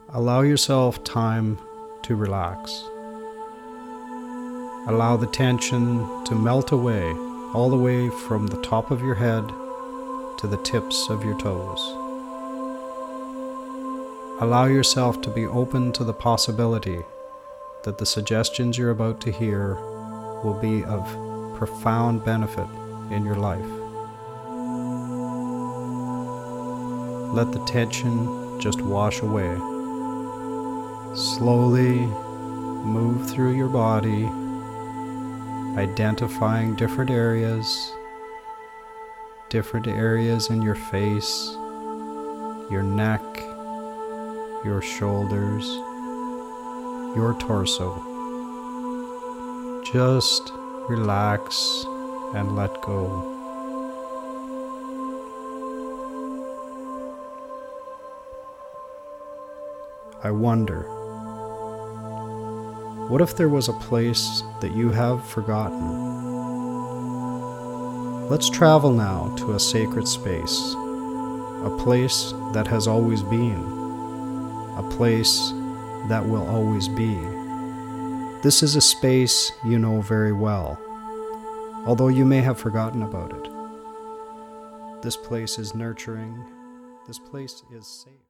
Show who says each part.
Speaker 1: Allow yourself time to relax. Allow the tension to melt away, all the way from the top of your head to the tips of your toes. Allow yourself to be open to the possibility that the suggestions you're about to hear will be of profound benefit in your life. Let the tension just wash away. Slowly move through your body, identifying different areas in your face, your neck, your shoulders, your torso. Just relax and let go. I wonder, what if there was a place that you have forgotten? Let's travel now to a sacred space, a place that has always been, a place that will always be. This is a space you know very well, although you may have forgotten about it. This place is nurturing. This place is safe.